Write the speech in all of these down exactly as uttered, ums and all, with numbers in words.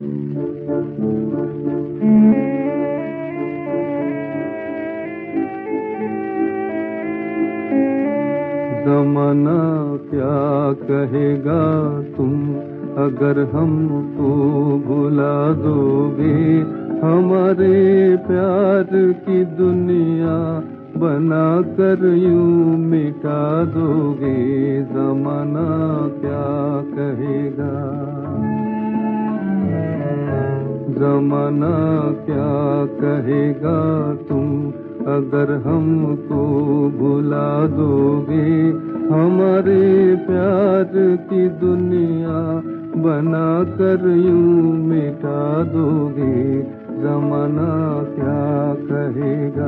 ज़माना क्या कहेगा तुम अगर हमको भुला दोगे, हमारे प्यार की दुनिया बना कर यूं मिटा दोगे। ज़माना क्या कहेगा, ज़माना क्या कहेगा तुम अगर हमको भुला दोगे, हमारे प्यार की दुनिया बना कर यूं मिटा दोगे। ज़माना क्या कहेगा।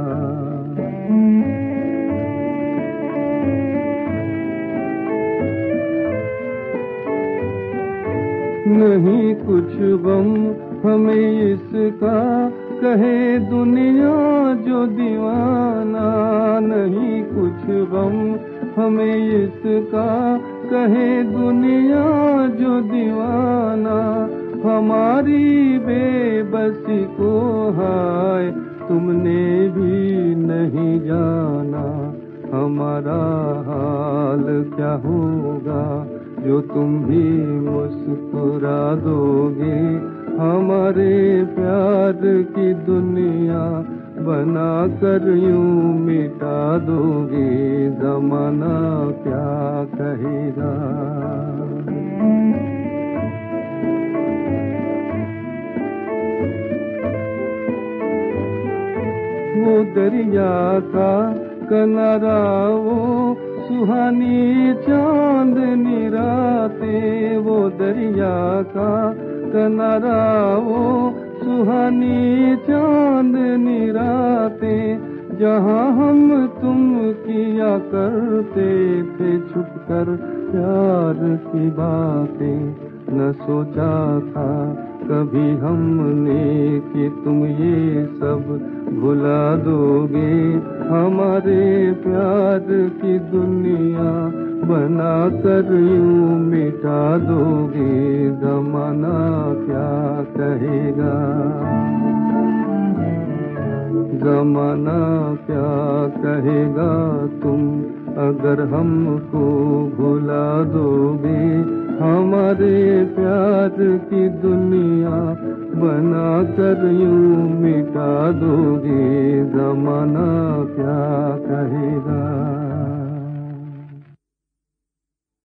नहीं कुछ गम हमें इसका, कहे दुनिया जो दीवाना। नहीं कुछ गम हमें इसका, कहे दुनिया जो दीवाना। हमारी बेबसी को हाय तुमने भी नहीं जाना। हमारा हाल क्या होगा जो तुम भी मुस्कुरा दोगे। हमारे प्यार की दुनिया बना कर यूं मिटा दोगे। ज़माना क्या कहेगा। वो दरिया का किनारा, वो सुहानी चांदनी रातें। वो दरिया का किनारा, वो सुहानी चांदनी रातें। जहाँ हम तुम किया करते थे छुप कर प्यार की बातें। न सोचा था कभी हमने कि तुम ये सब भुला दोगे। हमारे प्यार की दुनिया बना कर यूं मिटा दोगे। ज़माना क्या कहेगा, ज़माना क्या कहेगा तुम अगर हमको भुला दोगे। हमारे प्यार की दुनिया बना कर यूं मिटा दोगे। ज़माना क्या कहेगा।